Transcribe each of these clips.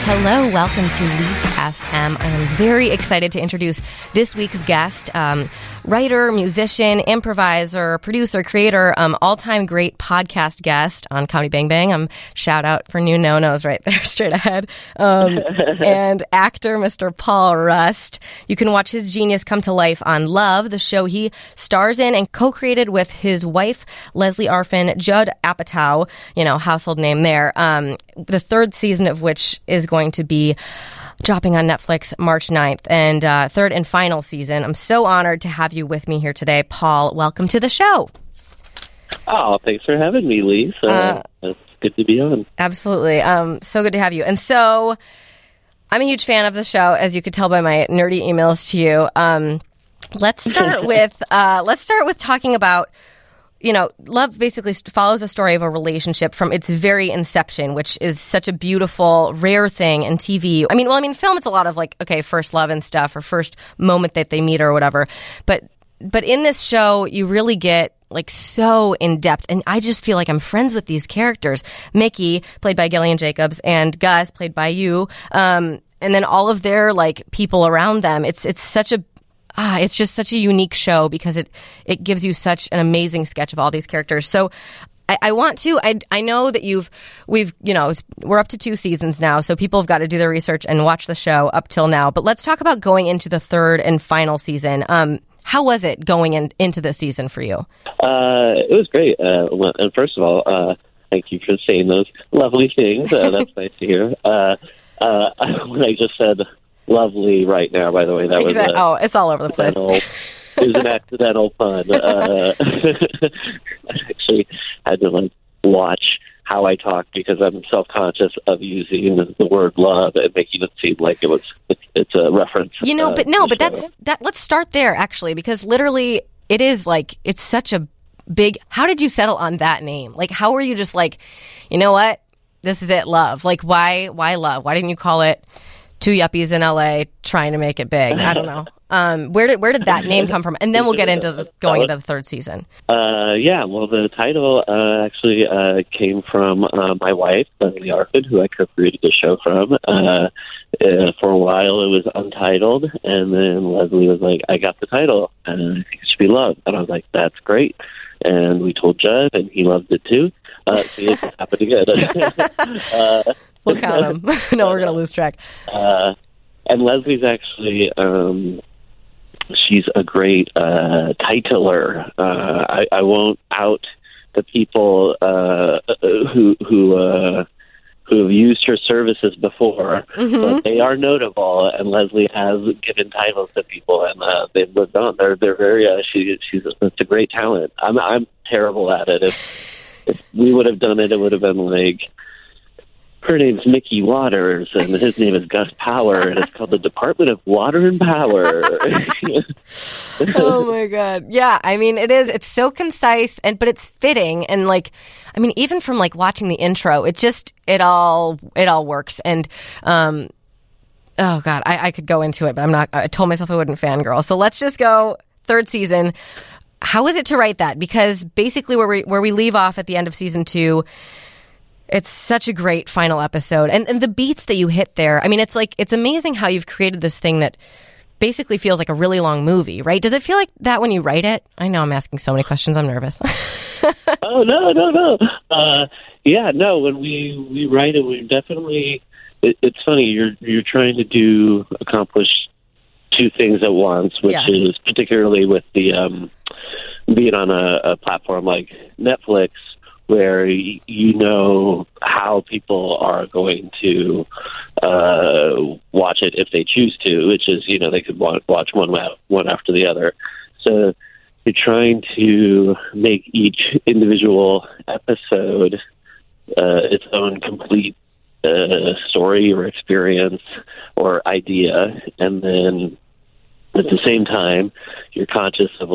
Hello, welcome to Lease FM. I am very excited to introduce this week's guest, writer, musician, improviser, producer, creator, all-time great podcast guest on Comedy Bang Bang. Shout out for new no-nos right there, straight ahead. And actor, Mr. Paul Rust. You can watch his genius come to life on Love, the show he stars in and co-created with his wife, Leslie Arfin, Judd Apatow, household name there. The third season of which is going to be dropping on Netflix March 9th, and third and final season. I'm so honored to have you with me here today. Paul, welcome to the show. Oh, thanks for having me, Lise. It's good to be on. Absolutely. So good to have you. And so I'm a huge fan of the show, as you could tell by my nerdy emails to you. Let's start with talking about, Love basically follows a story of a relationship from its very inception, which is such a beautiful, rare thing in TV. Film, it's a lot of first love and stuff, or first moment that they meet or whatever. But in this show, you really get so in depth, and I just feel like I'm friends with these characters. Mickey, played by Gillian Jacobs, and Gus, played by you, and then all of their people around them. It's just such a unique show because it gives you such an amazing sketch of all these characters. So I know that we're up to 2 seasons now, so people have got to do their research and watch the show up till now. But let's talk about going into the third and final season. How was it going into this season for you? It was great. And first of all, thank you for saying those lovely things. That's nice to hear. When I just said lovely right now, by the way, that was it's all over the place. It was an accidental pun. I actually had to watch how I talk because I'm self-conscious of using the word love and making it seem like it's a reference. But let's start there actually, because literally it is it's such a big. How did you settle on that name? How were you just you know what, this is it, love? Why love? Why didn't you call it Two Yuppies in LA trying to make it big? I don't know. Where did that name come from? And then we'll get into going into the third season. The title actually came from my wife, Leslie Arfin, who I co-created the show from. For a while it was untitled, and then Leslie was like, I got the title, and I think it should be Love. And I was like, that's great. And we told Judd, and he loved it too. So it happened again. We'll count them. No, we're going to lose track. And Leslie's actually, she's a great titler. I won't out the people who have used her services before, but they are notable. And Leslie has given titles to people, and they've lived on. They're very. It's a great talent. I'm terrible at it. If we would have done it, it would have been her name's Mickey Waters, and his name is Gus Power, and it's called the Department of Water and Power. Oh my God! Yeah, it is. It's so concise, but it's fitting, and even from watching the intro, it all works. And oh God, I could go into it, but I'm not. I told myself I wouldn't fangirl, so let's just go third season. How was it to write that? Because basically, where we leave off at the end of season 2. It's such a great final episode. And the beats that you hit there, it's amazing how you've created this thing that basically feels like a really long movie, right? Does it feel like that when you write it? I know I'm asking so many questions. I'm nervous. Oh, no. When we write it, we definitely... It's funny, you're trying to accomplish 2 things at once, which is particularly with the being on a platform like Netflix, where you know how people are going to watch it if they choose to, which is, they could watch one after the other. So you're trying to make each individual episode its own complete story or experience or idea, and then at the same time, you're conscious of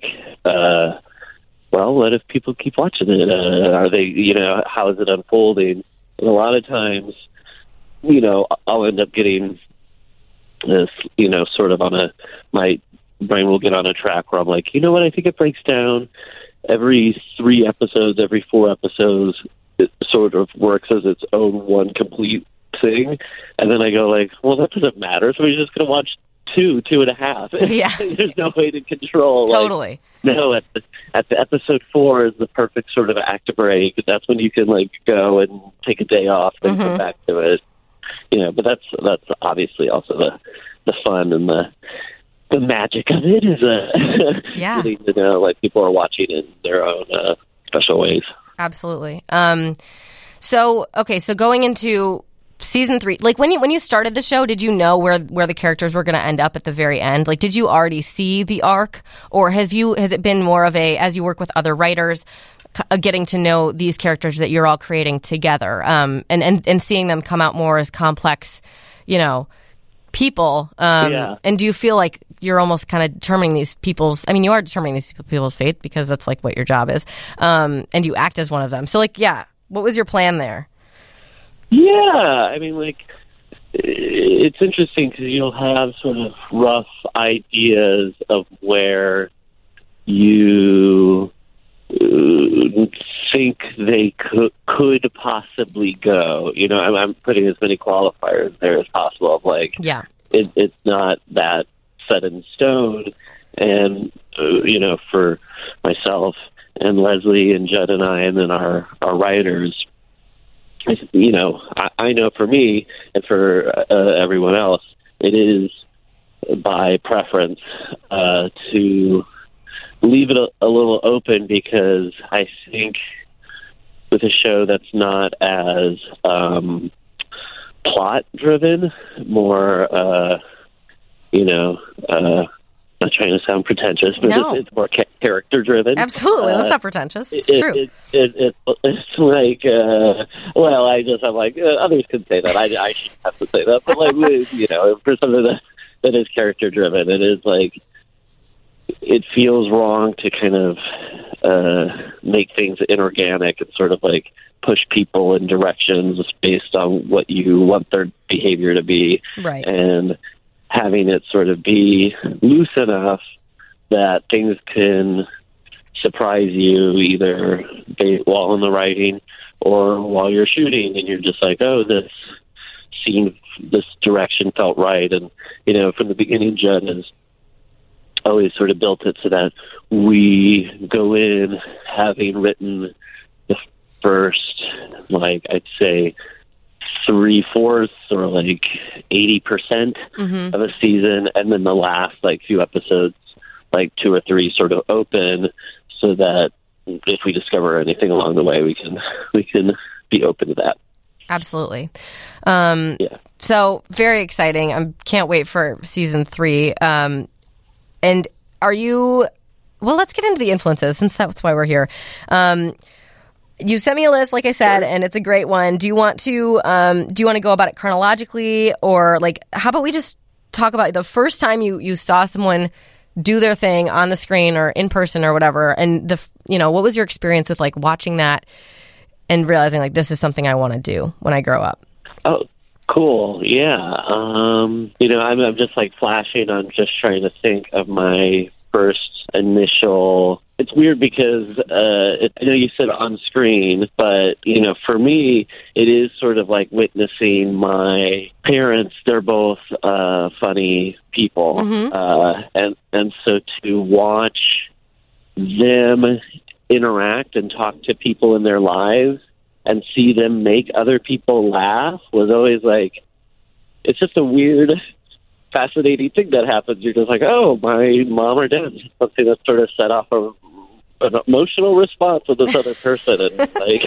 what if people keep watching it? Are they, how is it unfolding? And a lot of times, I'll end up getting this, sort of my brain will get on a track where I'm like, I think it breaks down every 3 episodes, every 4 episodes. It sort of works as its own one complete thing, and then I go like, well, that doesn't matter. So we're just going to watch 2.5. Yeah. There's no way to control. Totally. Like, no, at the episode 4 is the perfect sort of act break. That's when you can like go and take a day off and come back to it. But that's obviously also the fun and the magic of it is getting to know like people are watching in their own special ways. Absolutely. So going into season 3, like when you started the show, did you know where the characters were going to end up at the very end? Like, did you already see the arc, or has it been more of a, as you work with other writers, getting to know these characters that you're all creating together, and seeing them come out more as complex, people? And do you feel like you're almost kind of determining these people's, I mean, you are determining these people's fate because that's like what your job is, and you act as one of them. So like, what was your plan there? Yeah, I mean, like, it's interesting because you'll have sort of rough ideas of where you think they could possibly go. I'm putting as many qualifiers there as possible. Of like, it's not that set in stone. And for myself and Leslie and Judd and I, and then our writers, I know for me and for everyone else, it is by preference to leave it a little open, because I think with a show that's not as plot driven, more not trying to sound pretentious, but it's more character driven. Absolutely, that's not pretentious. It's true. It's like, I'm like, others can say that. I shouldn't have to say that, but like, for something that is character driven, it is like, it feels wrong to kind of make things inorganic and sort of like push people in directions based on what you want their behavior to be, right? And having it sort of be loose enough that things can surprise you either while in the writing or while you're shooting, and you're just like, oh, this scene, this direction felt right. And, from the beginning, Judd has always sort of built it so that we go in having written the first, like, I'd say 3/4 or like 80% of a season, and then the last like few episodes, like 2 or 3, sort of open, so that if we discover anything along the way, we can be open to that. Absolutely. So very exciting. I can't wait for season 3. And are you? Well, let's get into the influences, since that's why we're here. You sent me a list, like I said, and it's a great one. Do you want to go about it chronologically, or like, how about we just talk about the first time you saw someone do their thing on the screen or in person or whatever, and what was your experience with like watching that and realizing like, this is something I want to do when I grow up? Oh, cool. Yeah. I'm just like flashing. I'm just trying to think of my first initial. It's weird because I know you said on screen, but for me, it is sort of like witnessing my parents. They're both funny people, and so to watch them interact and talk to people in their lives and see them make other people laugh was always like, it's just a weird, fascinating thing that happens. You're just like, oh, my mom or dad, something that sort of set off an emotional response with this other person. And like,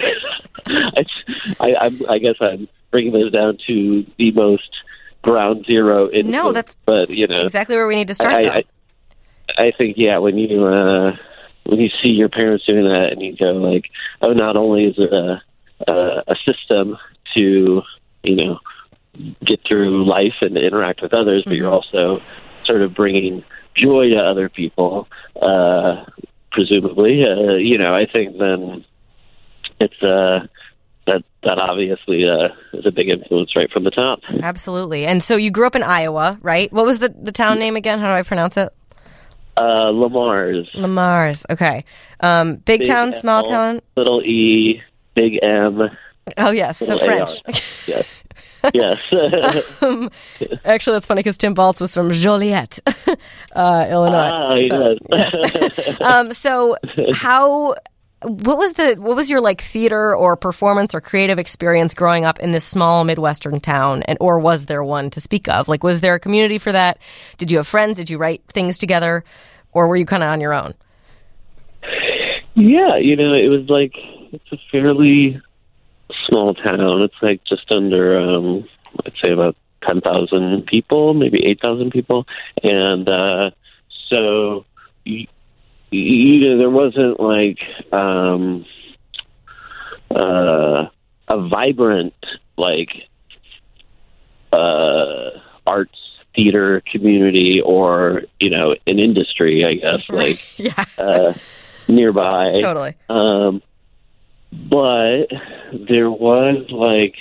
I guess I'm bringing this down to the most ground zero influence. No, that's exactly where we need to start. I think, when you see your parents doing that and you go like, oh, not only is it a system to, get through life and interact with others, but you're also sort of bringing joy to other people, presumably. I think then it's that obviously is a big influence right from the top. Absolutely. And so you grew up in Iowa, right? What was the town name again? How do I pronounce it? Le Mars. Le Mars. Okay. Big town, L, small town? Little E, big M. Oh, yes. So French. Yes. Yes. Actually, that's funny because Tim Baltz was from Joliet, Illinois. So what was your like theater or performance or creative experience growing up in this small Midwestern town, or was there one to speak of? Like, was there a community for that? Did you have friends? Did you write things together, or were you kind of on your own? Yeah, it was like, it's a fairly small town. It's like just under, I'd say about 10,000 people, maybe 8,000 people. And so, there wasn't like a vibrant, like, arts theater community or, an industry, I guess, like, yeah. Nearby. Totally. But there was like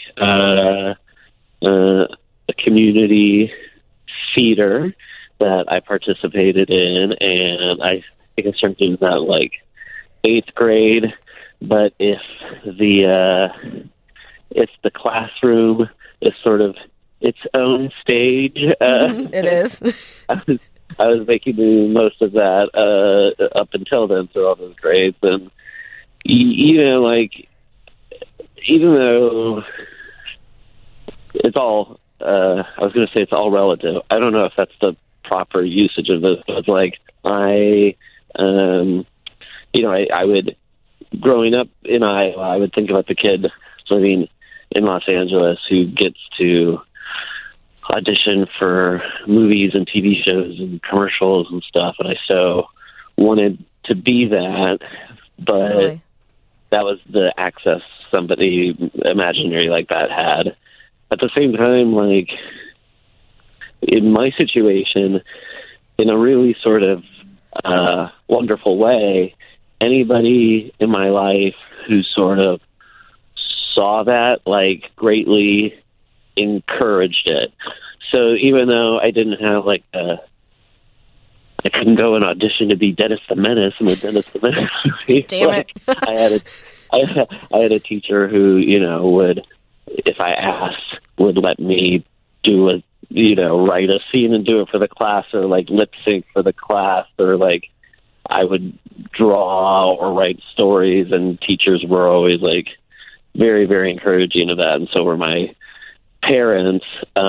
a community theater that I participated in, and I think I started doing that like 8th grade. But if the classroom is sort of its own stage, it is. I was making the most of that up until then through all those grades, and like, even though it's all, I was going to say it's all relative. I don't know if that's the proper usage of this, but it's like I would, growing up in Iowa, I would think about the kid living in Los Angeles who gets to audition for movies and TV shows and commercials and stuff, and I so wanted to be that, but totally. That was the access somebody imaginary like that had. At the same time, like, in my situation, in a really sort of wonderful way, anybody in my life who sort of saw that, like, greatly encouraged it. So even though I didn't have like I couldn't go and audition to be Dennis the Menace in the Dennis the Menace movie. Damn like, it. I had a teacher who, would, if I asked, would let me do write a scene and do it for the class, or like lip sync for the class, or like I would draw or write stories, and teachers were always like very, very encouraging of that, and so were my parents.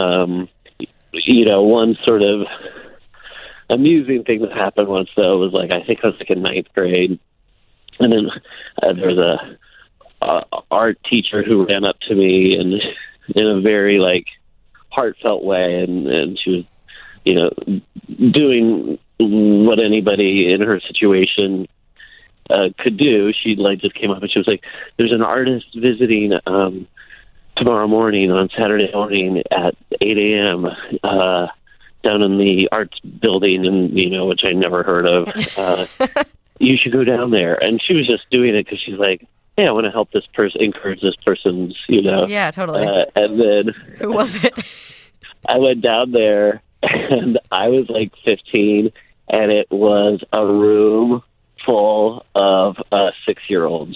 One sort of amusing thing that happened once, though, was like, I think I was like in 9th grade, and then there was a art teacher who ran up to me and in a very like heartfelt way, and she was, doing what anybody in her situation could do. She like just came up and she was like, "There's an artist visiting tomorrow morning, on Saturday morning at 8 a.m. Down in the arts building," and which I never heard of. You should go down there. And she was just doing it because she's like, "Hey, I want to help this person, encourage this person's," Yeah, totally. And then who was it? I went down there, and I was like 15, and it was a room full of 6-year-olds.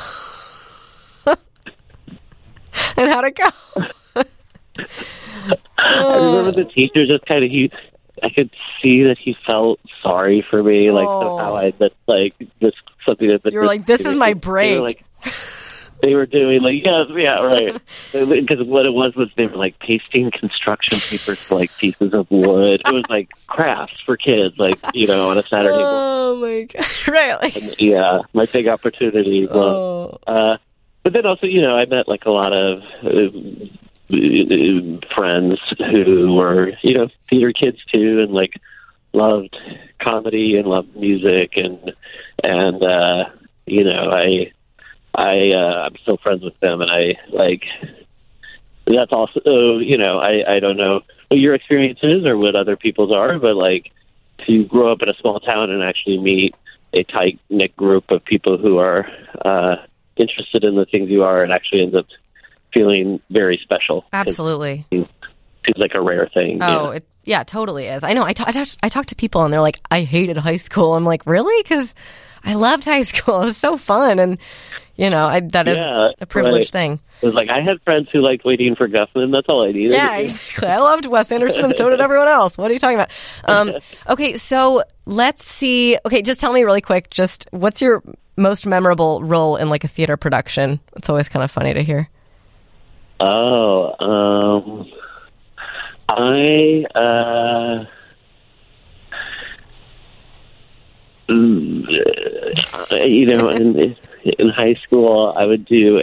And how'd it go? I remember the teacher just kind of, I could see that he felt sorry for me, like somehow I that like this something that you were like, "This is my break." They were doing like, yeah, right. Because what it was they were like pasting construction papers to like pieces of wood. It was like crafts for kids, like on a Saturday morning. Oh my god! Right? Like, and, yeah, my big opportunity. But then also, I met like a lot of friends who were, theater kids too, and like loved comedy and loved music, and I'm still friends with them, and I like that's also, I don't know what your experience is or what other people's are, but like to grow up in a small town and actually meet a tight-knit group of people who are interested in the things you are, and actually ends up feeling very special. Absolutely. seems like a rare thing. Oh, it totally is. I know. I talk to people and they're like, I hated high school. I'm like, really? Because I loved high school. It was so fun. And, that is a privileged thing. It was like, I had friends who liked Waiting for Guffman. That's all I needed. Yeah, exactly. I loved Wes Anderson and so did everyone else. What are you talking about? Okay, so let's see. Okay, just tell me really quick, just what's your most memorable role in like a theater production? It's always kind of funny to hear. Oh, in high school, I would do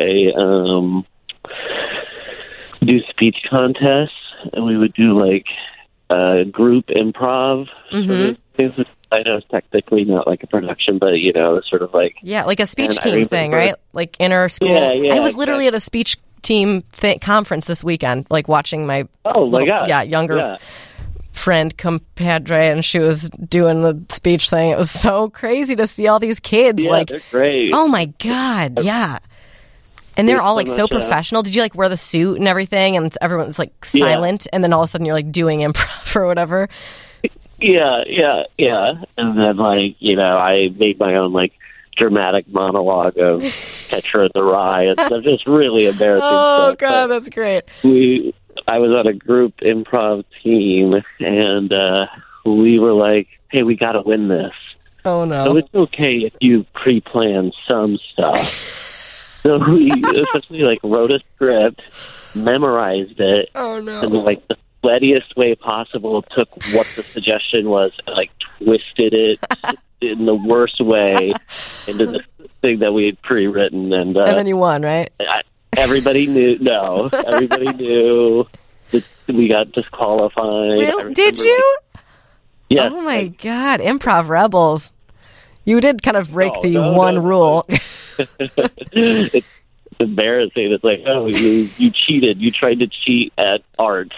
speech contests, and we would do like group improv. Sort of things. I know it's technically not like a production, but sort of like like a speech team thing, right? Like inner school. Yeah, I was literally at a speech team conference this weekend, like watching my younger friend compadre, and she was doing the speech thing. It was so crazy to see all these kids. Yeah, they're great. Oh my God, yeah. And they're all like so professional. Did you like wear the suit and everything, and everyone's like silent, and then all of a sudden you're like doing improv or whatever? Yeah. And then I made my own like dramatic monologue of Catcher in the Rye and stuff. Just really embarrassing stuff. Oh God, that's great. I was on a group improv team, and we were like, hey, we got to win this. Oh, no. So it's okay if you pre-plan some stuff. So we essentially wrote a script, memorized it, oh, no. and the sweatiest way possible took what the suggestion was and twisted it in the worst way into the thing that we had pre-written. And then you won, right? Everybody knew. No, everybody knew that we got disqualified. Really? Did you? Yes. Oh my God! Improv rebels. You did kind of break the one rule. It's embarrassing. It's like, oh, you cheated. You tried to cheat at art.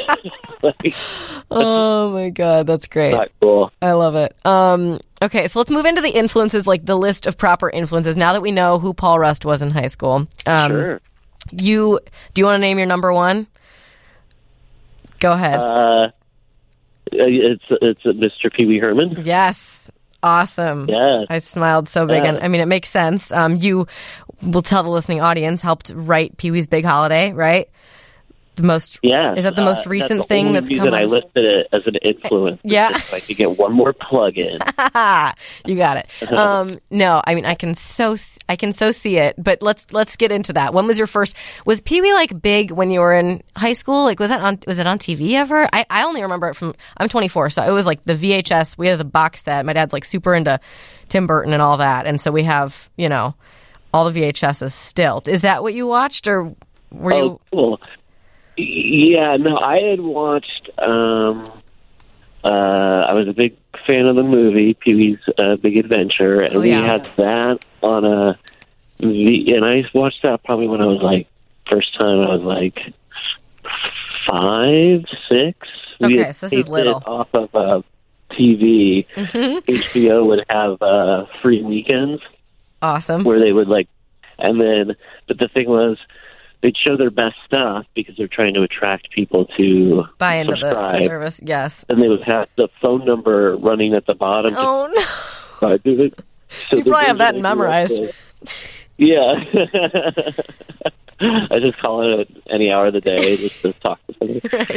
Oh my God, that's great. Not cool. I love it. Okay, so let's move into the influences, like the list of proper influences. Now that we know who Paul Rust was in high school, sure. Do you want to name your number one? Go ahead. It's Mr. Pee Wee Herman. Yes. Awesome. Yes. I smiled so big. And I mean, it makes sense. You will tell the listening audience helped write Pee Wee's Big Holiday, right? Is that the most recent thing that's come up? I listed it as an influence. Yeah. If I could get one more plug in. You got it. No, I mean, I can so see it, but let's get into that. When was your first, was Pee Wee big when you were in high school? Was it on TV ever? I only remember it from, I'm 24, so it was the VHS, we had the box set. My dad's super into Tim Burton and all that. And so we have, all the VHSs still. Is that what you watched, or were you? Cool. Yeah, no, I had watched, I was a big fan of the movie, Pee-wee's Big Adventure, and we had that on and I watched that probably when I was first time I was 5, 6. Okay, so this is little. Off of TV, HBO would have free weekends. Awesome. Where they would but the thing was, they'd show their best stuff because they're trying to attract people to buy into subscribe. The service. Yes. And they would have the phone number running at the bottom. Oh, no. So you probably have that memorized. Yeah. I just call it any hour of the day just to talk to somebody. Right.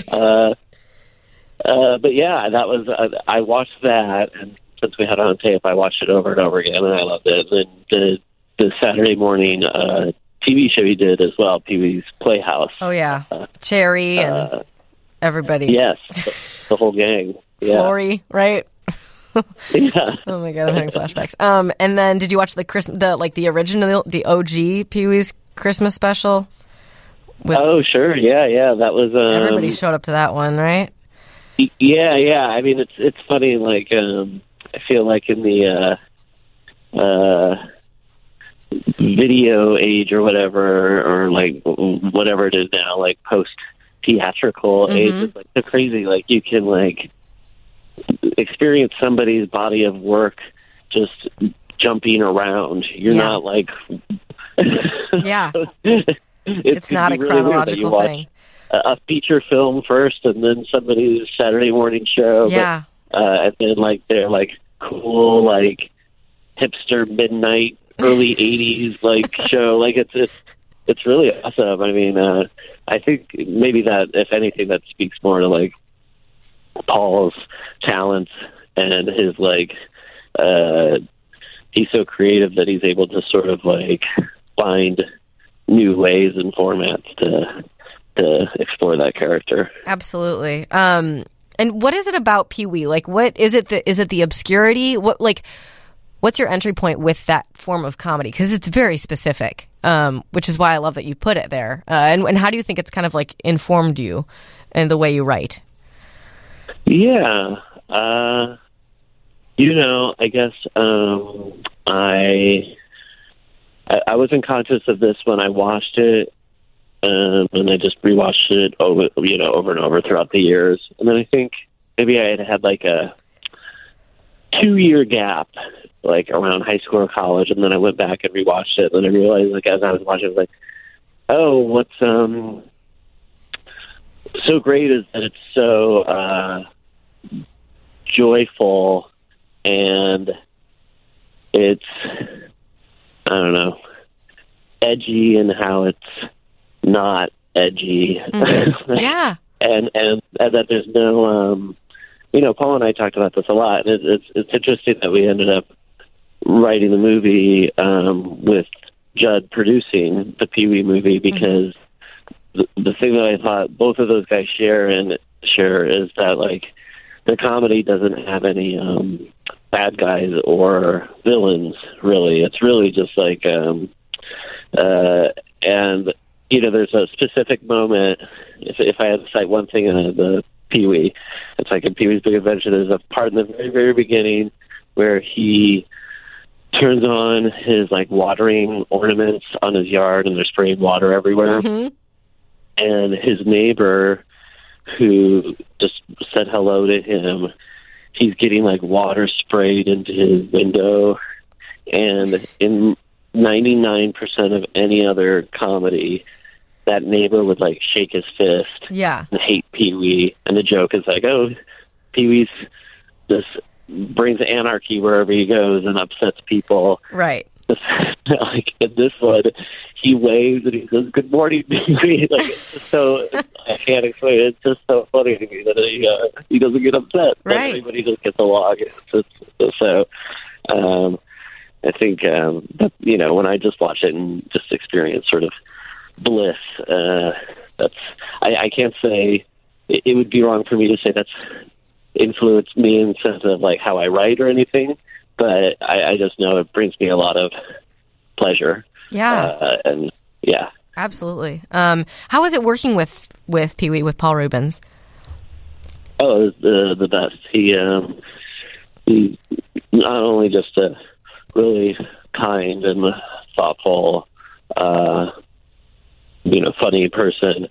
But yeah, that was, I watched that, and since we had it on tape, I watched it over and over again, and I loved it. And then the Saturday morning TV show he did as well, Pee-wee's Playhouse. Oh, yeah. Cherry and everybody. Yes, the whole gang. Yeah. Flory, right? Yeah. Oh, my God, I'm having flashbacks. And then did you watch the original, the OG Pee-wee's Christmas special? Oh, sure. Yeah. That was... everybody showed up to that one, right? Yeah. I mean, it's funny, I feel like in the... video age or whatever, or whatever it is now, post theatrical age, it's so crazy. You can experience somebody's body of work just jumping around. You're not yeah. It's not a chronological thing. a feature film first, and then somebody's Saturday morning show. Yeah. And then like they're like cool, like hipster midnight, early '80s like show. Like it's really awesome. I mean, I think maybe that, if anything, that speaks more to like Paul's talents and his like. He's so creative that he's able to sort of like find new ways and formats to explore that character. Absolutely. And what is it about Pee-wee? Like, what is it? Is it the obscurity? What's your entry point with that form of comedy? Because it's very specific, which is why I love that you put it there. And how do you think it's kind of like informed you and the way you write? Yeah. I guess I wasn't conscious of this when I watched it, and I just rewatched it over and over throughout the years. And then I think maybe I had like a 2-year gap, like around high school or college, and then I went back and rewatched it. And then I realized, like as I was watching, I was like, "Oh, what's so great is that it's so joyful." And it's, I don't know, edgy in how it's not edgy. Mm-hmm. Yeah. and that there's no, Paul and I talked about this a lot. And it's interesting that we ended up writing the movie with Judd producing the Pee-wee movie, because the thing that I thought both of those guys share is that, like, the comedy doesn't have any bad guys or villains, really. It's really just like, and there's a specific moment. If I had to cite one thing in the Pee-wee, it's like in Pee-wee's Big Adventure. There's a part in the very, very beginning where he turns on his like watering ornaments on his yard, and they're spraying water everywhere. Mm-hmm. And his neighbor, who just said hello to him, he's getting like water sprayed into his window. And in 99% of any other comedy, that neighbor would like shake his fist and hate Pee-wee. And the joke is like, oh, Pee-wee's just brings anarchy wherever he goes and upsets people. Right. Like in this one, he waves and he says, "Good morning, Pee-wee." Like, it's just so, I can't explain it. It's just so funny to me that he doesn't get upset. Right. Everybody just gets along. I think when I just watch it and just experience sort of bliss, I can't say it would be wrong for me to say that's influenced me in the sense of like how I write or anything. But I just know it brings me a lot of pleasure. Yeah. Absolutely. How was it working with Pee-wee, with Paul Reubens? Oh, it was the best. He not only just a really kind and thoughtful, funny person.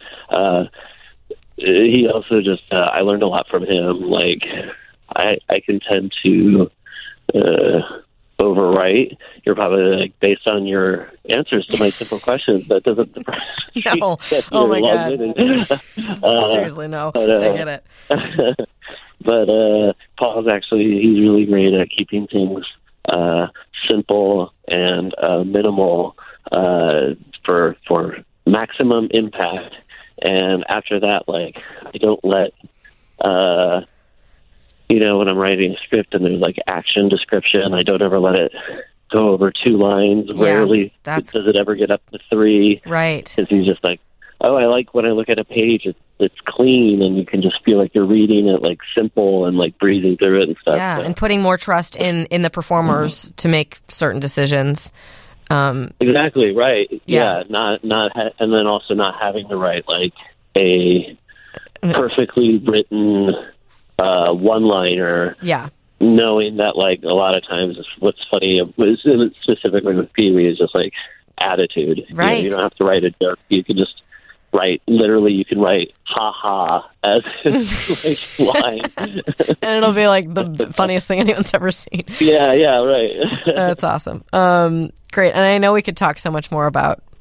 He also just, I learned a lot from him. Like, I can tend to overwrite. You're probably like, based on your answers to my simple questions, that doesn't surprise me. No. Oh my God. Seriously, no. I get it. But Paul's he's really great at keeping things simple and minimal for maximum impact. And after that, like, I don't let when I'm writing a script and there's like action description, I don't ever let it go over 2 lines. Rarely does it ever get up to 3. Right. Because he's just like, oh, I like when I look at a page, it's clean and you can just feel like you're reading it like simple and like breezing through it and stuff. Yeah, and putting more trust in the performers to make certain decisions. Exactly, right. Yeah, and then also not having to write like a perfectly written one-liner. Yeah. Knowing that, like, a lot of times what's funny, specifically with Pee-wee, is just, like, attitude. Right. You don't have to write a joke. You can just write, literally, you can write, ha-ha, as like, line. And it'll be, like, the funniest thing anyone's ever seen. Yeah, right. That's awesome. Great. And I know we could talk so much more about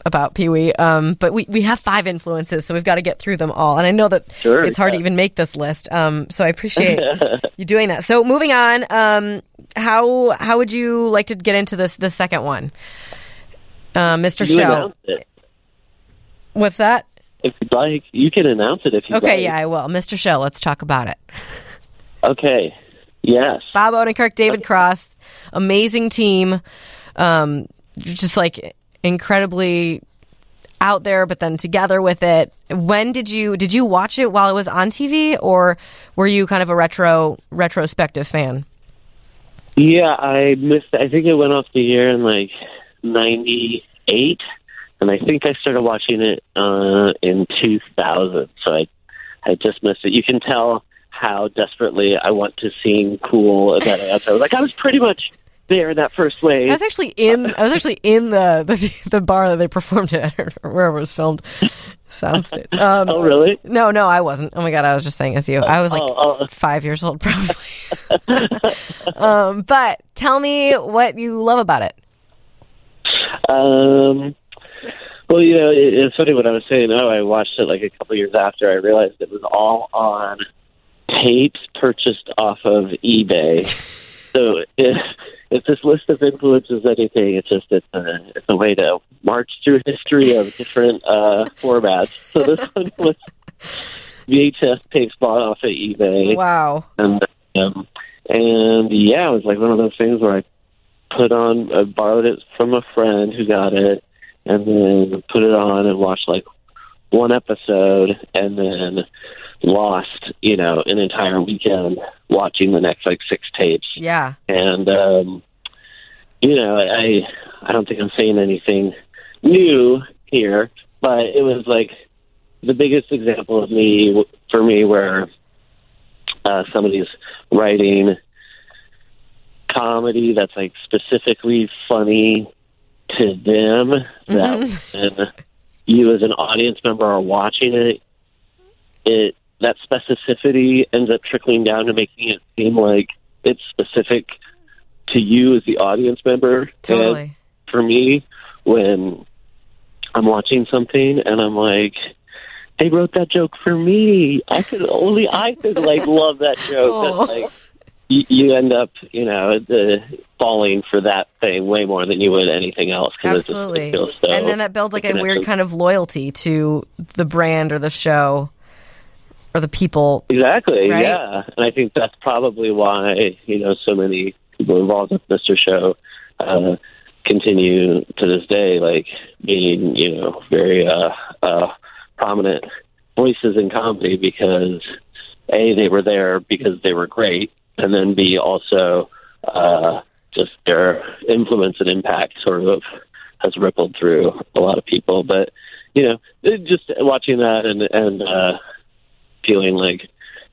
about Pee-wee. But we have 5 influences, so we've got to get through them all. And I know that it's hard to even make this list. So I appreciate you doing that. So moving on, how would you like to get into the second one? Mr. Show. What's that? If you'd like, you can announce it if you'd like. Okay, yeah, I will. Mr. Show, let's talk about it. Okay, yes. Bob Odenkirk, David Cross, amazing team. Just like incredibly out there, but then together with it. When did you watch it while it was on TV, or were you kind of a retrospective fan? Yeah, I missed it. I think it went off the air in like 98, and I think I started watching it in 2000, so I just missed it. You can tell how desperately I want to seem cool that I was like, I was pretty much there in that first wave. I was actually in the bar that they performed at, or wherever it was filmed. Soundstage. Oh, really? No, I wasn't. Oh my God, I was just saying as you. I was like 5 years old, probably. But tell me what you love about it. Well, it's funny when I was saying, I watched it like a couple years after. I realized it was all on tapes purchased off of eBay. So if this list of influences anything, it's a way to march through history of different formats. So this one was VHS tapes bought off of eBay. Wow. And yeah, it was like one of those things where I borrowed it from a friend who got it, and then put it on and watched like one episode, and then lost, an entire weekend watching the next like 6 tapes. Yeah. And, I don't think I'm saying anything new here, but it was like the biggest example for me where somebody's writing comedy that's like specifically funny to them, that when you as an audience member are watching it, that specificity ends up trickling down to making it seem like it's specific to you as the audience member. Totally. And for me, when I'm watching something and I'm like, they wrote that joke for me. I could love that joke. Oh. That's like, you end up, falling for that thing way more than you would anything else. Absolutely. It feels so, and then that builds like a weird kind of loyalty to the brand or the show or the people. Exactly, right? Yeah. And I think that's probably why, so many people involved with Mr. Show continue to this day, like being, very prominent voices in comedy because, A, they were there because they were great, and then B, also just their influence and impact sort of has rippled through a lot of people. But, just watching that and feeling like,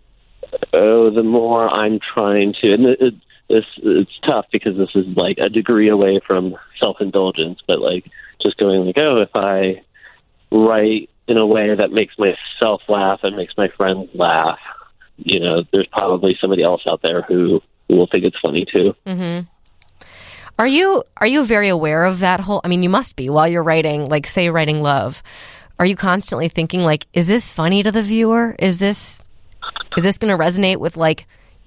the more I'm trying to, and it's tough because this is like a degree away from self-indulgence, but like just going like, if I write in a way that makes myself laugh and makes my friends laugh, there's probably somebody else out there who will think it's funny too. Mm-hmm. Are you very aware of that whole? I mean, you must be while you're writing, like say writing Love. Are you constantly thinking like, is this funny to the viewer? Is this going to resonate with like,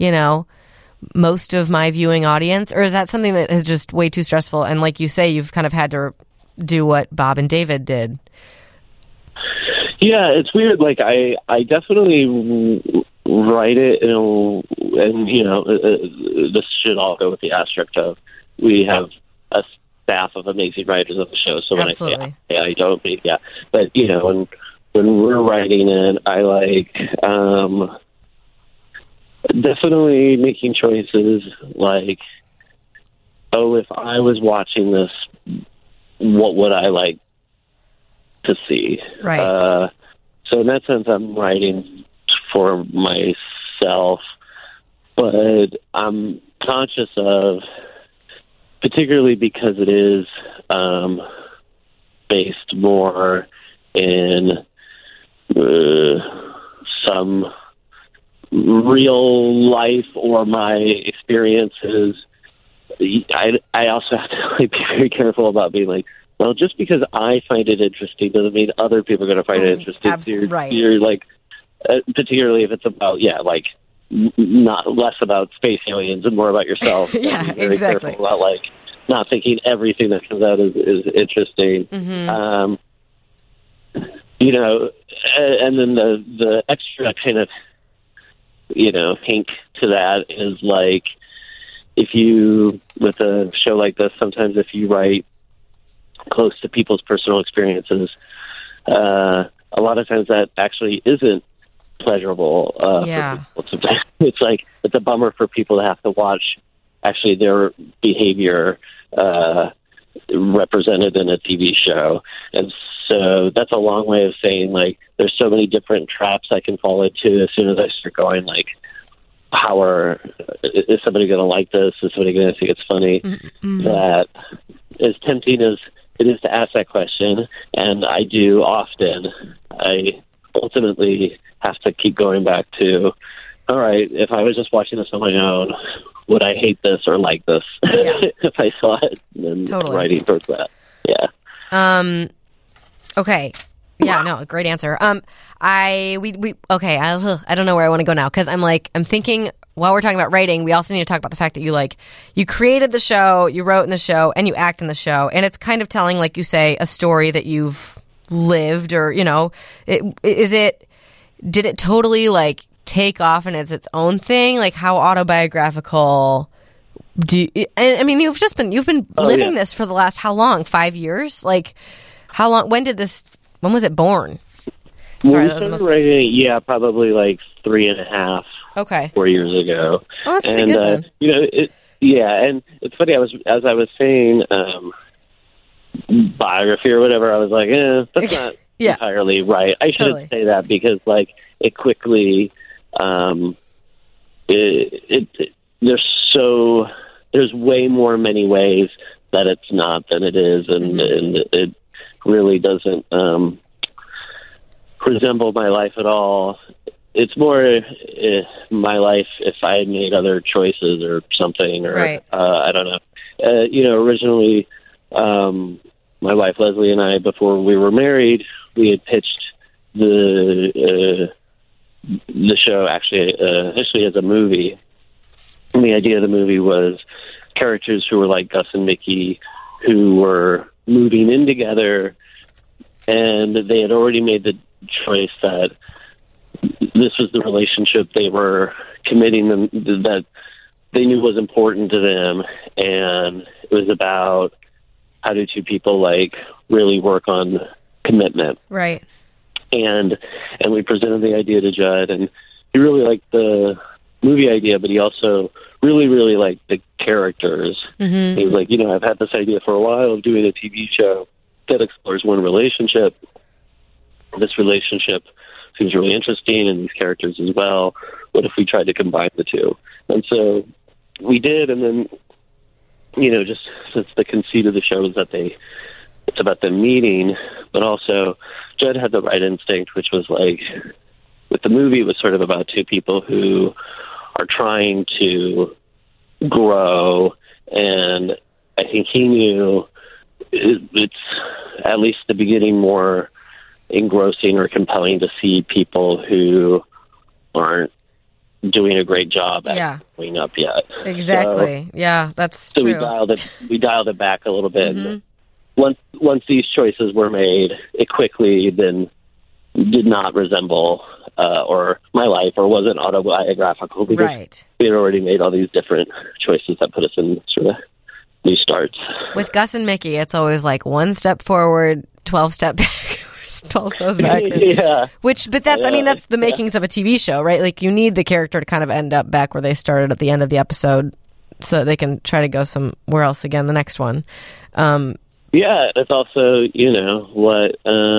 most of my viewing audience, or is that something that is just way too stressful? And like you say, you've kind of had to do what Bob and David did. Yeah, it's weird. Like I definitely write it, and this should all go with the asterisk of we have a staff of amazing writers of the show. So when Absolutely. I say I don't mean but when we're writing it, I like definitely making choices like, if I was watching this, what would I like to see? Right. So in that sense, I'm writing for myself, but I'm conscious of, particularly because it is based more in some real life or my experiences. I also have to be very careful about being like well, just because I find it interesting doesn't mean other people are going to find it interesting. You're like, particularly if it's about, like, not less about space aliens and more about yourself. Yeah, very exactly. Careful about, like, not thinking everything that comes out is interesting. Mm-hmm. And then the extra kind of, hink to that is, like, if you, with a show like this, sometimes if you write close to people's personal experiences, a lot of times that actually isn't pleasurable for people. It's like, it's a bummer for people to have to watch actually their behavior represented in a TV show. And so that's a long way of saying, like, there's so many different traps I can fall into as soon as I start going, like, is somebody going to like this? Is somebody going to think it's funny? Mm-hmm. That as tempting as it is to ask that question, and I do often, I ultimately have to keep going back to, all right, if I was just watching this on my own, would I hate this or like this? Yeah. If I saw it, then writing towards that. Yeah. Okay. Yeah, no, great answer. I don't know where I want to go now, because I'm thinking, while we're talking about writing, we also need to talk about the fact that you created the show, you wrote in the show, and you act in the show, and it's kind of telling, like you say, a story that you've lived, or did it totally like take off and it's its own thing? Like, how autobiographical you've been living this for the last how long? 5 years? Like, how long? When was it born? Sorry, we started writing it, probably like 3.5, 4 years ago. Oh, that's pretty good then. And it's funny. As I was saying, biography or whatever, I was like, that's not entirely right. I shouldn't say that, because like it quickly, there's way more many ways that it's not than it is, and it really doesn't resemble my life at all. It's more my life if I had made other choices or something, or I don't know. Originally, my wife Leslie and I, before we were married, we had pitched the show actually initially as a movie. And the idea of the movie was characters who were like Gus and Mickey, who were moving in together, and they had already made the choice that this was the relationship they were committing them, that they knew was important to them, and it was about how do two people like really work on commitment. Right. And we presented the idea to Judd, and he really liked the movie idea, but he also really, really liked the characters. Mm-hmm. He was like, I've had this idea for a while of doing a TV show that explores one relationship. This relationship seems really interesting, and these characters as well. What if we tried to combine the two? And so we did, and then, just since the conceit of the show is that it's about them meeting, but also Judd had the right instinct, which was like, with the movie, it was sort of about two people who are trying to grow, and I think he knew it's, at least the beginning, more engrossing or compelling to see people who aren't doing a great job at growing up yet. Exactly. So, that's true. We dialed it back a little bit. Mm-hmm. Once these choices were made, it quickly then did not resemble or my life, or wasn't autobiographical, because we had already made all these different choices that put us in sort of new starts. With Gus and Mickey, it's always like 1 step forward, 12 step back. 12 steps back. But that's the makings of a TV show, right? Like, you need the character to kind of end up back where they started at the end of the episode, so they can try to go somewhere else again the next one. It's also, what,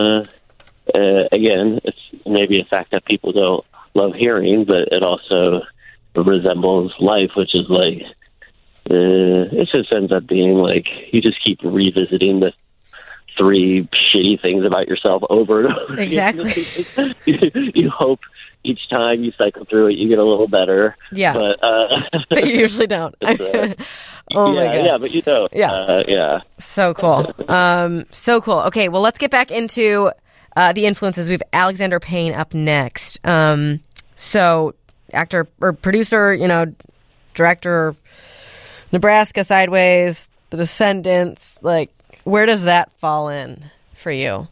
again, it's maybe a fact that people don't love hearing, but it also resembles life, which is like, it just ends up being like, you just keep revisiting the three shitty things about yourself over and over. Exactly. You hope each time you cycle through it, you get a little better. Yeah. But you usually don't. Oh my God. Yeah, but you don't. Yeah. Yeah. So cool. So cool. Okay, well, let's get back into the influences. We have Alexander Payne up next. So actor or producer, director, Nebraska, Sideways, The Descendants, like, where does that fall in for you?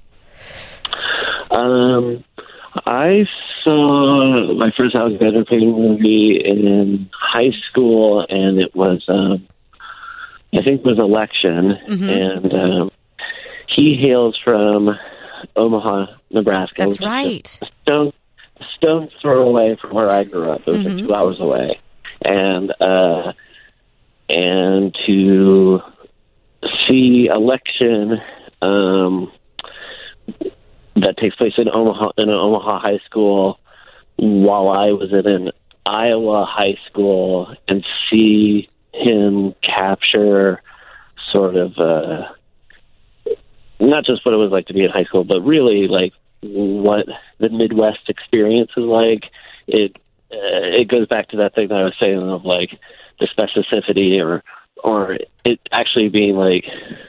I saw my first Alexander Payne movie in high school, and it was, I think it was Election, and he hails from Omaha, Nebraska. That's right. A stone's throw away from where I grew up. It was like 2 hours away. And to see Election that takes place in an Omaha high school while I was in an Iowa high school, and see him capture sort of not just what it was like to be in high school, but really like what the Midwest experience is like. It goes back to that thing that I was saying of like the specificity or it actually being like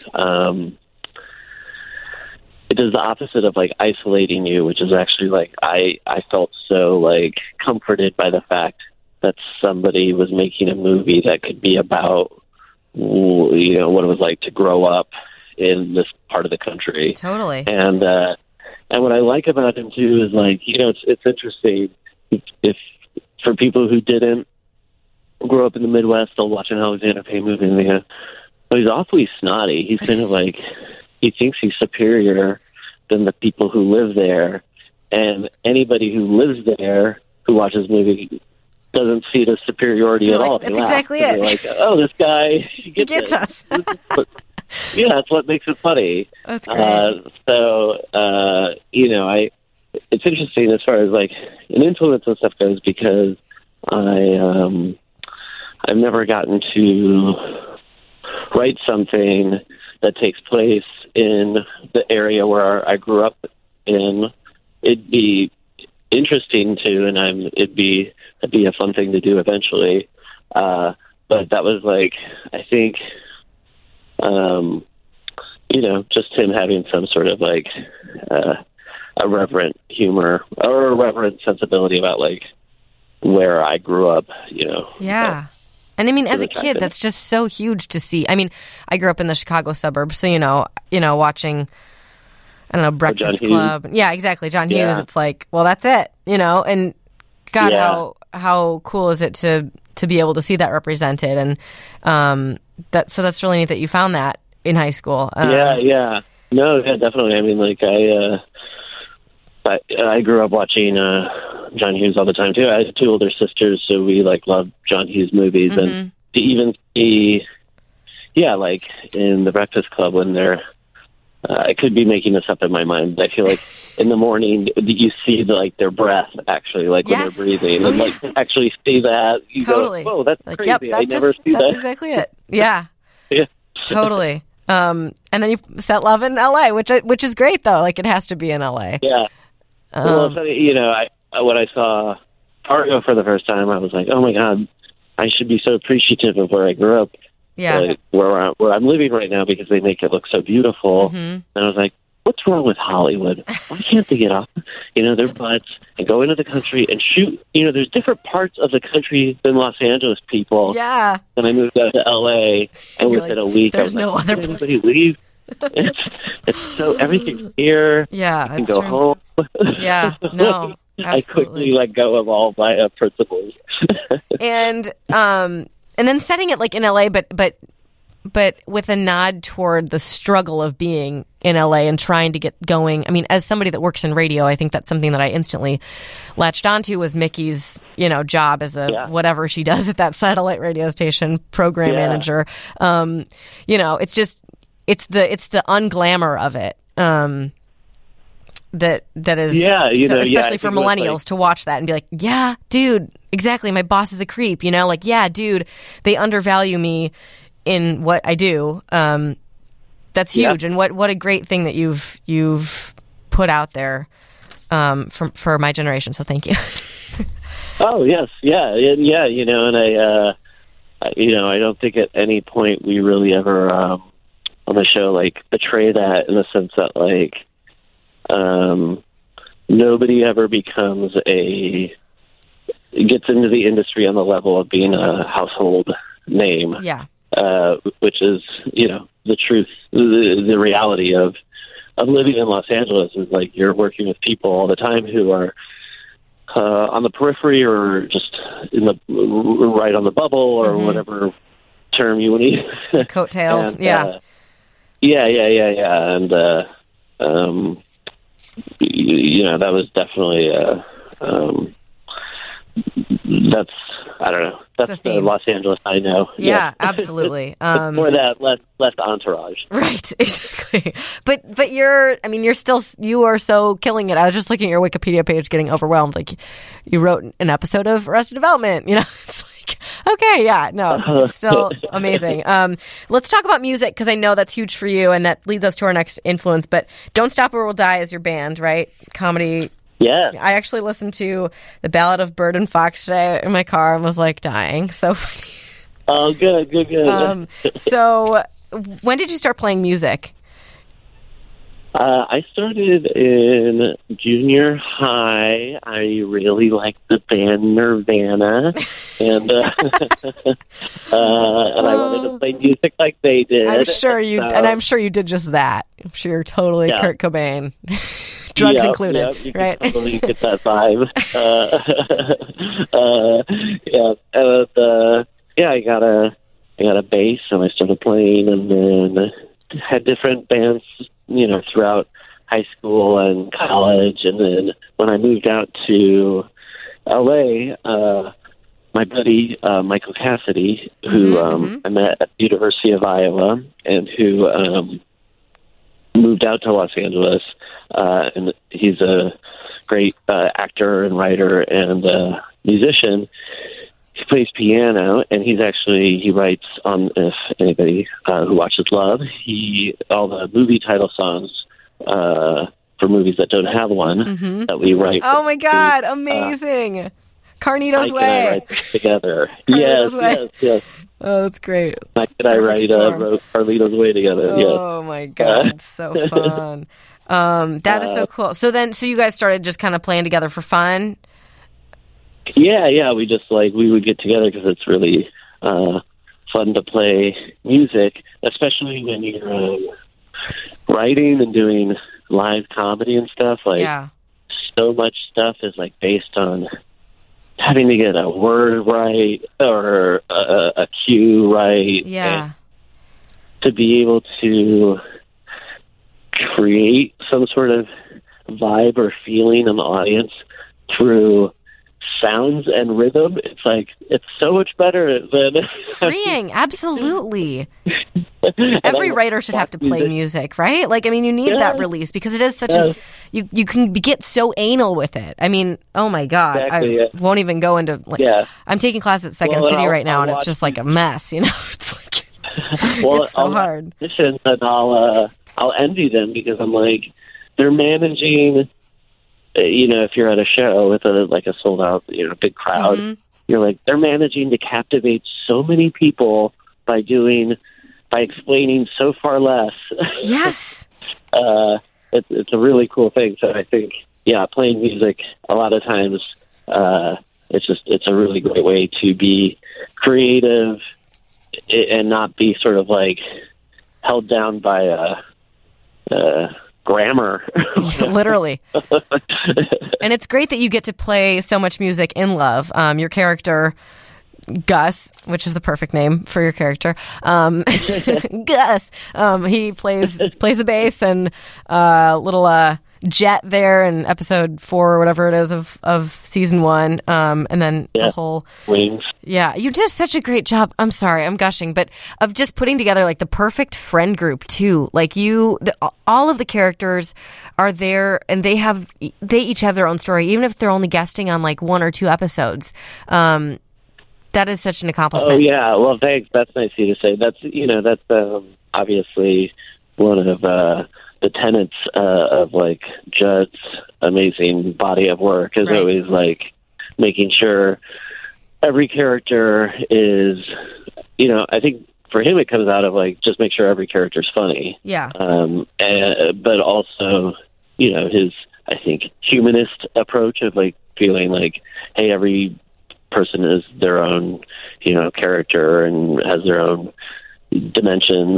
it does the opposite of like isolating you, which is actually like I felt so like comforted by the fact that somebody was making a movie that could be about what it was like to grow up in this part of the country. Totally. And what I like about him too is like, it's interesting if for people who didn't grow up in the Midwest, they'll watch an Alexander Payne movie and they go, "Oh, he's awfully snotty. He's kind of like, he thinks he's superior than the people who live there." And anybody who lives there who watches the movie doesn't see the superiority at all. That's exactly it. They're like, "Oh, this guy, he gets us." Yeah, that's what makes it funny. That's great. It's interesting as far as like an influence and stuff goes, because I've never gotten to write something that takes place in the area where I grew up in. It'd be interesting to, and it'd be a fun thing to do eventually. But that was like, I think, just him having some sort of like a reverent humor or a reverent sensibility about like where I grew up, Yeah. And I mean, as a kid, that's just so huge to see. I mean, I grew up in the Chicago suburbs, so watching, I don't know, Breakfast Club. Yeah, exactly. John Hughes. It's like, well, that's it, and God, how cool is it to be able to see that represented, and so that's really neat that you found that in high school. Definitely. I mean, like I grew up watching John Hughes all the time too. I had two older sisters, so we like loved John Hughes movies, and to even see, like in the Breakfast Club when they're, I could be making this up in my mind, but I feel like in the morning you see their breath actually, like when they're breathing, and like to actually see that, you totally. go, whoa, that's like, crazy. Yep, I never see that. That's exactly it. Yeah. Yeah. Totally. And then you set love in LA, which is great though. Like it has to be in LA. Yeah. Well, when I saw Fargo for the first time, I was like, oh my God, I should be so appreciative of where I grew up. Yeah. Where I'm living right now, because they make it look so beautiful. And I was like, what's wrong with Hollywood? Why can't they get off, their butts and go into the country and shoot? There's different parts of the country than Los Angeles people. Yeah. Then I moved out to LA, and within a week, I was no like, other anybody leave? It's so, everything's here. Yeah. I can go home. Yeah. No. Absolutely. I quickly let go of all my principles. And then setting it like in LA, but with a nod toward the struggle of being in LA and trying to get going. I mean, as somebody that works in radio, I think that's something that I instantly latched onto was Mickey's, job as a whatever she does at that satellite radio station, program manager. It's just it's the unglamour of it. That is especially for millennials to watch that and be like, yeah, dude, exactly. My boss is a creep, like, yeah, dude, they undervalue me in what I do. That's huge. And what a great thing that you've put out there for my generation. So thank you. Oh, yes. Yeah. And I don't think at any point we really ever on the show betray that, in the sense that nobody ever gets into the industry on the level of being a household name. Yeah. Which is, the truth, the reality of living in Los Angeles is you're working with people all the time who are on the periphery, or just right on the bubble, or whatever term you want to use. Coattails. And, yeah. And that was definitely that's, I don't know. That's the Los Angeles I know. Yeah, absolutely. More that, less entourage. Right, exactly. But you are so killing it. I was just looking at your Wikipedia page, getting overwhelmed. You wrote an episode of Arrested Development. It's okay, yeah, no, still amazing. Let's talk about music, because I know that's huge for you, and that leads us to our next influence. But Don't Stop or We'll Die is your band, right? Comedy. Yeah. I actually listened to The Ballad of Bird and Fox today in my car and was dying. So funny. Oh, good. So when did you start playing music? I started in junior high. I really liked the band Nirvana, and I wanted to play music like they did. I'm sure you, and I'm sure you did just that. I'm sure you're totally Kurt Cobain. Drugs included, you right? Can totally get that vibe. I got a bass, and I started playing, and then had different bands, throughout high school and college. And then when I moved out to LA, my buddy Michael Cassidy, who I met at the University of Iowa, and who moved out to Los Angeles, and he's a great actor and writer and musician. He plays piano, and he writes on, if anybody who watches Love, all the movie title songs for movies that don't have one that we write. Oh my God, amazing! Carnito's Mike Way. And I write together. Yes. Oh, that's great. Mike and I wrote Carlito's Way together. Oh my God, so fun. That is so cool. So you guys started just kind of playing together for fun? Yeah. We just we would get together because it's really fun to play music, especially when you're writing and doing live comedy and stuff. So much stuff is based on having to get a word right or a cue right. Yeah. And to be able to create some sort of vibe or feeling in the audience through sounds and rhythm, it's so much better than freeing. Absolutely. Every writer should have to play music, right? You need that release, because it is such you can get so anal with it. Oh my God. Exactly, I won't even go into I'm taking class at Second City right now, and it's just a mess, It's it's so hard. And I'll envy them, because I'm they're managing. If you're at a show with a sold out, big crowd, you're they're managing to captivate so many people by explaining so far less. Yes. It's a really cool thing. So I think, playing music a lot of times, it's a really great way to be creative and not be sort of held down by grammar. Literally. And it's great that you get to play so much music in Love. Your character, Gus, which is the perfect name for your character, Gus, he plays the bass, and little Jet there in episode 4 or whatever it is of season 1, and then the whole Wings. Yeah, you did such a great job. I'm sorry, I'm gushing, but of just putting together the perfect friend group too. All of the characters are there, and they each have their own story, even if they're only guesting on 1 or 2 episodes. That is such an accomplishment. Oh yeah, well thanks. That's nice of you to say. That's obviously one of the tenets of like Judd's amazing body of work is Right. always like making sure every character is, I think for him it comes out of like just make sure every character is funny. Yeah. But also, his, I think, humanist approach of like feeling like, hey, every person is their own, character and has their own dimensions.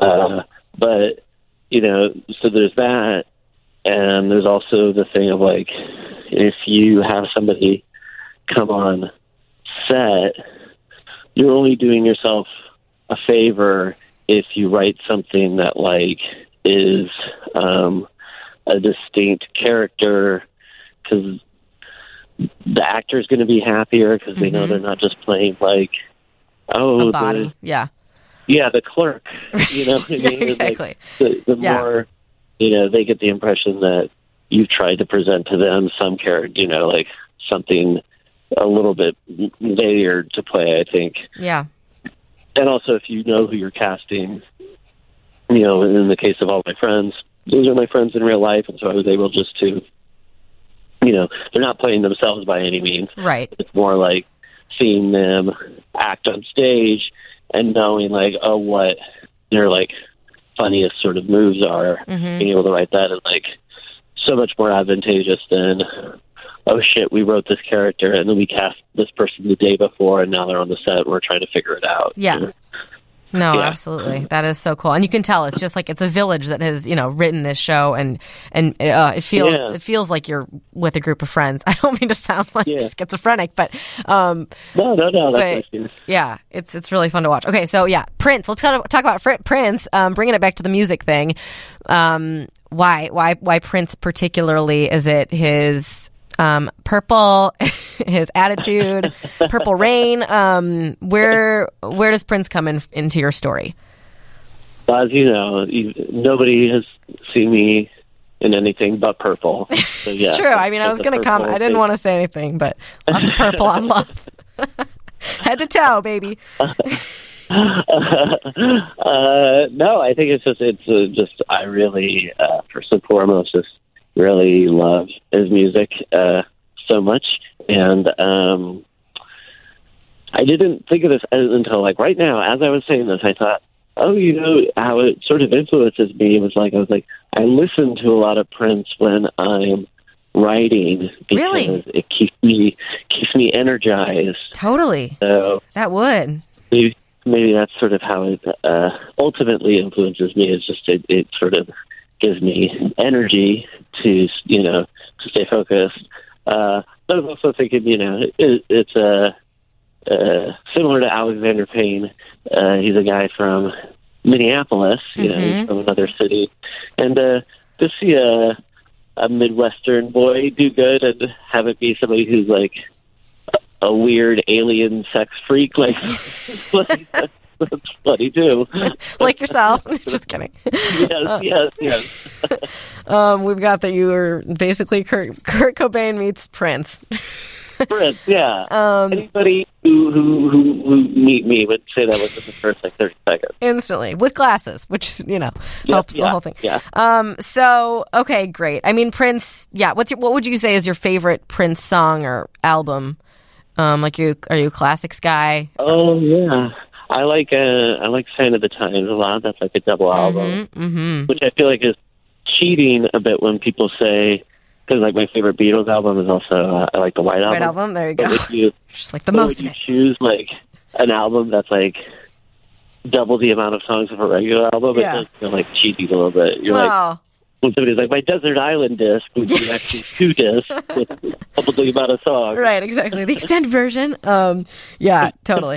But, so there's that. And there's also the thing of like, if you have somebody come on set, you're only doing yourself a favor if you write something that like is a distinct character, because the actor's going to be happier because they know they're not just playing like a body. The clerk. You know what I mean? Exactly. Like, the more they get the impression that you've tried to present to them some character, like something a little bit layered to play, I think. Yeah. And also, if you know who you're casting, in the case of All My Friends, those are my friends in real life, and so I was able just to, they're not playing themselves by any means. Right. It's more like seeing them act on stage and knowing, like, what their, like, funniest sort of moves are. Being able to write that is, like, so much more advantageous than, oh, shit, we wrote this character, and then we cast this person the day before, and now they're on the set, and we're trying to figure it out. Yeah. No, absolutely. That is so cool. And you can tell it's just like it's a village that has, written this show, and it feels like you're with a group of friends. I don't mean to sound like schizophrenic, but no, that's nice. Yeah, it's really fun to watch. Okay, so Prince. Let's talk about Prince. Bringing it back to the music thing. Why Prince particularly? Is it his Purple, his attitude, Purple Rain? Where does Prince come into your story? Well, as you know, nobody has seen me in anything but purple. So, it's true. I mean, I was going to comment. I didn't want to say anything, but lots of purple on Love. Head to toe, baby. No, I think it's just I really, first and foremost, just really love his music so much, and I didn't think of this until like right now. As I was saying this, I thought, how it sort of influences me. It was like I listen to a lot of Prince when I'm writing because it keeps me energized. Totally. So that would maybe that's sort of how it ultimately influences me. It's just it sort of gives me energy to stay focused. But I'm also thinking, it's similar to Alexander Payne. He's a guy from Minneapolis, he's from another city, and to see a Midwestern boy do good and have it be somebody who's like a weird alien sex freak, like that's funny too. Like yourself. Just kidding. Yes. We've got that you were basically Kurt Cobain meets Prince. Prince, yeah. Anybody who meet me would say that within the first 30 seconds. Instantly, with glasses, which helps the whole thing. Yeah. So okay, great. I mean, Prince. Yeah. What would you say is your favorite Prince song or album? Are you a classics guy? Oh yeah. I like Sign of the Times a lot. That's like a double album, which I feel like is cheating a bit when people say, because like my favorite Beatles album is also I like the White Album. White Album, there you go. Just like the most. Would you choose like an album that's like double the amount of songs of a regular album? It does feel like cheating a little bit. You're like, when somebody's like, my Desert Island disc would be actually 2 discs with double the amount of songs. Right, exactly. The extended version. Yeah, totally.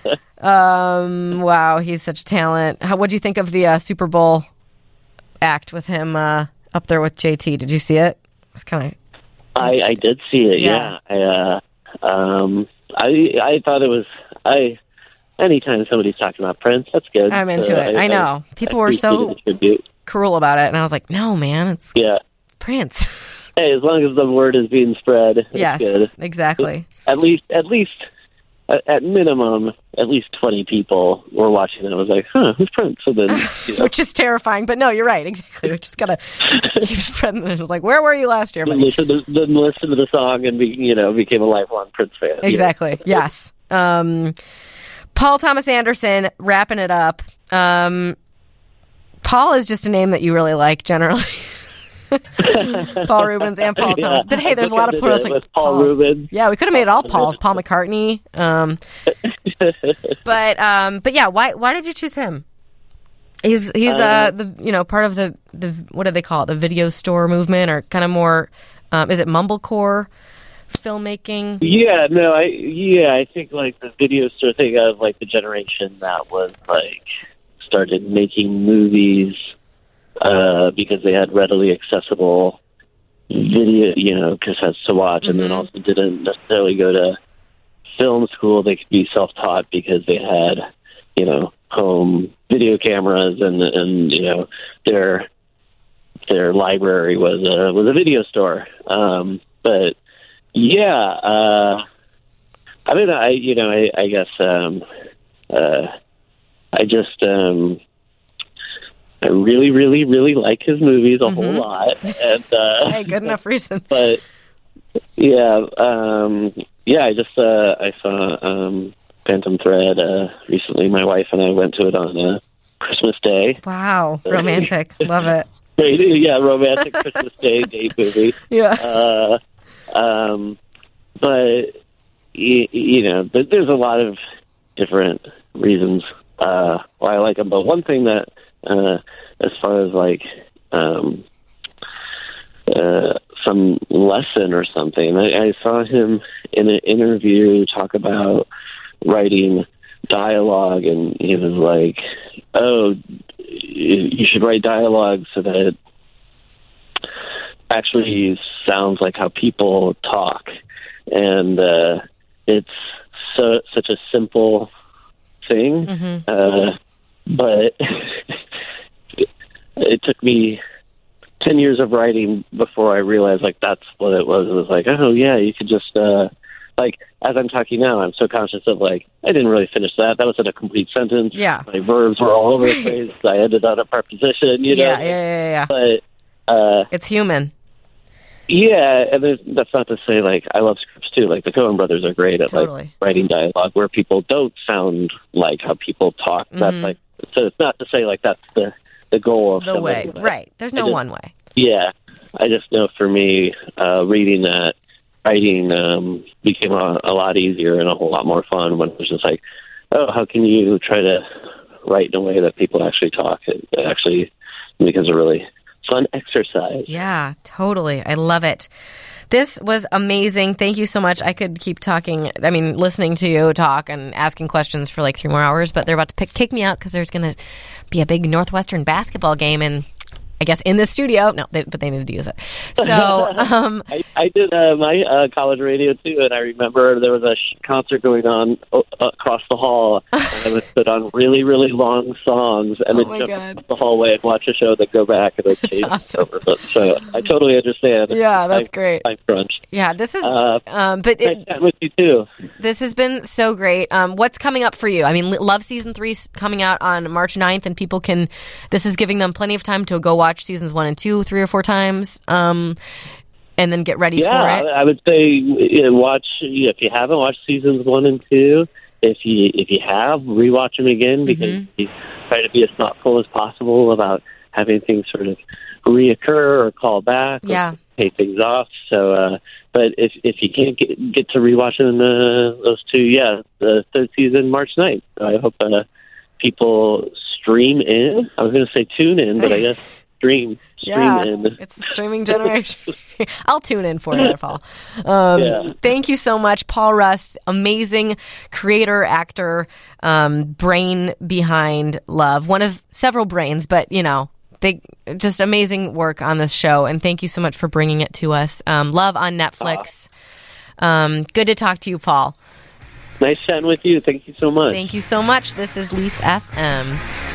Wow, he's such a talent. What do you think of the Super Bowl act with him up there with JT? Did you see it? It's kind of. I did see it. Yeah. I thought it was. Anytime somebody's talking about Prince, that's good. I'm into it. I know people were so cruel about it, and I was like, no, man, it's Prince. Hey, as long as the word is being spread, it's good. Exactly. At least at minimum, at least 20 people were watching it. I was like, huh, who's Prince? So then, which is terrifying, but no, you're right, exactly. We just gotta keep spreading it. It was like, where were you last year? Then listen to the song and became a lifelong Prince fan. Exactly. Yes. Paul Thomas Anderson, wrapping it up. Paul is just a name that you really like generally. Paul Rubens and Paul Thomas. But hey, there's a lot of prolific with Paul Pauls. Rubens. Yeah, we could have made it all Pauls. Paul McCartney. But yeah, why did you choose him? He's the part of the what do they call it? The video store movement, or kind of more is it mumblecore filmmaking? Yeah, no, I think like the video store thing of like the generation that was like started making movies because they had readily accessible video, cassettes to watch, and then also didn't necessarily go to film school. They could be self-taught because they had, home video cameras, and their library was a video store. But yeah, I mean, I guess I just. I really, really, really like his movies a whole lot, and hey, good enough reason. But yeah, I just I saw Phantom Thread recently. My wife and I went to it on Christmas Day. Wow, romantic, love it. Yeah, romantic Christmas Day date movie. Yeah. But there's a lot of different reasons why I like him. But one thing that as far as like some lesson or something, I saw him in an interview talk about writing dialogue, and he was like, "Oh, you should write dialogue so that it actually sounds like how people talk." And it's such a simple thing, but it took me 10 years of writing before I realized like that's what it was. It was like, oh yeah, you could just like as I'm talking now, I'm so conscious of like I didn't really finish that. That wasn't a complete sentence. Yeah, my verbs were all over the place. I ended on a preposition. Yeah. But it's human. Yeah, and that's not to say like I love scripts too. Like the Coen brothers are great at like writing dialogue where people don't sound like how people talk. That's like, so it's not to say like that's the goal of the way, right? There's no one way. Yeah, I just know for me, reading that, writing became a lot easier and a whole lot more fun when it was just like, oh, how can you try to write in a way that people actually talk? It actually becomes a really fun exercise. Yeah, totally. I love it. This was amazing. Thank you so much. I could keep talking, listening to you talk and asking questions for like 3 more hours, but they're about to kick me out because there's going to be a big Northwestern basketball game in I guess, in the studio. No, but they needed to use it. So I did my college radio too, and I remember there was a concert going on across the hall, and I would put on really, really long songs, and then jump across the hallway and watch a show, then go back and then change awesome. over. So I totally understand. Yeah, that's great. Time crunch. Yeah, this is. But nice chatting with you too. This has been so great. What's coming up for you? I mean, Love Season 3 is coming out on March 9th, and people can. This is giving them plenty of time to go watch seasons 1 and 2 3 or 4 times, and then get ready for it. I would say watch. If you haven't watched seasons 1 and 2, if you have, rewatch them again, because you try to be as thoughtful as possible about having things sort of reoccur or call back. Yeah. Or pay things off. So, but if you can't get to rewatching those two, the third season, March 9th. I hope people stream in. I was going to say tune in, but I guess stream in. It's the streaming generation. I'll tune in for it, Paul. Thank you so much, Paul Rust, amazing creator, actor, brain behind Love. One of several brains, but, big, just amazing work on this show. And thank you so much for bringing it to us. Love on Netflix. Good to talk to you, Paul. Nice chatting with you. Thank you so much. Thank you so much. This is Lease FM.